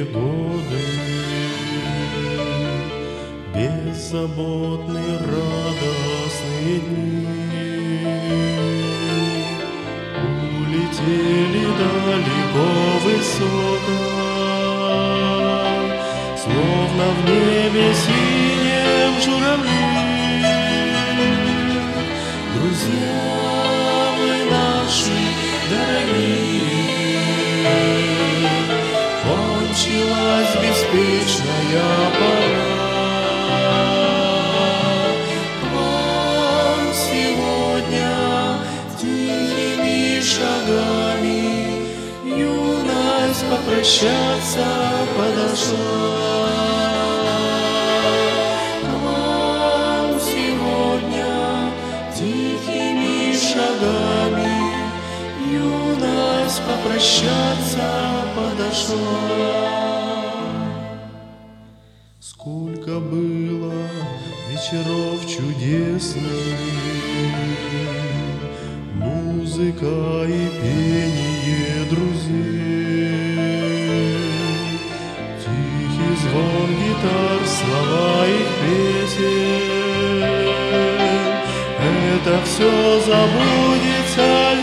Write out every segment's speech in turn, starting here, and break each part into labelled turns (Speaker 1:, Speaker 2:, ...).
Speaker 1: годы, беззаботные радостные дни улетели далеко высоко, словно в небе синем журавли. Друзья вы наши дорогие, кончилась беспечная пора. К вам сегодня тихими шагами юность попрощаться подошла. К вам сегодня тихими шагами юность попрощаться подошла. Сколько было вечеров чудесных, музыка и пение друзей, тихий звон гитар, слова их песен. Это все забудется ль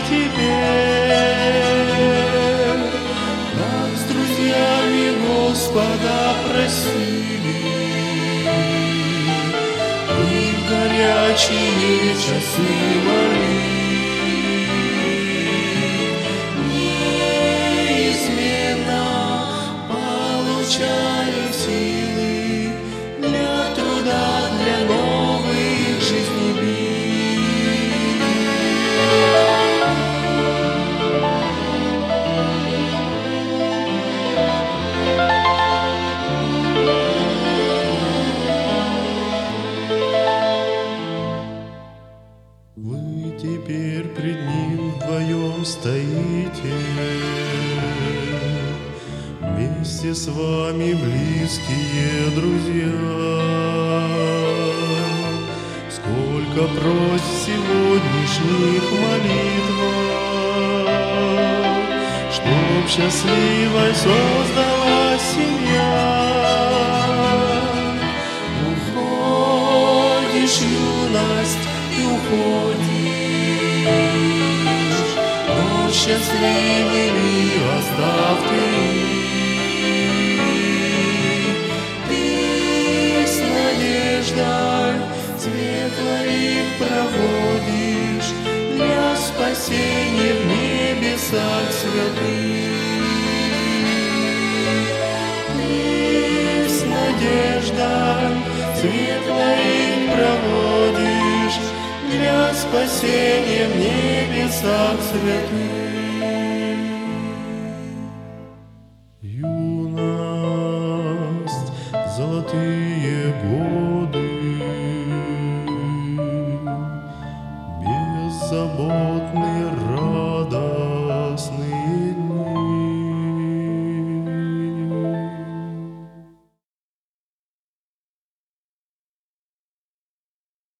Speaker 1: теперь? Как с друзьями Господа просили, и в горячие часы молили, неизменно получали силы для труда, для новых жизней. Вы теперь пред ним вдвоем стоите, вместе с вами близкие друзья. Сколько просьб в сегодняшних молитвах, чтоб счастливой создалась семья. Уходишь, юность, и уходишь, но счастливыми оставь ты. Ты с надеждой светлой проводишь для спасения в небесах святых. Ты с надеждой светлой проводишь для спасения в небесах святых. Юность, золотые годы, без забот.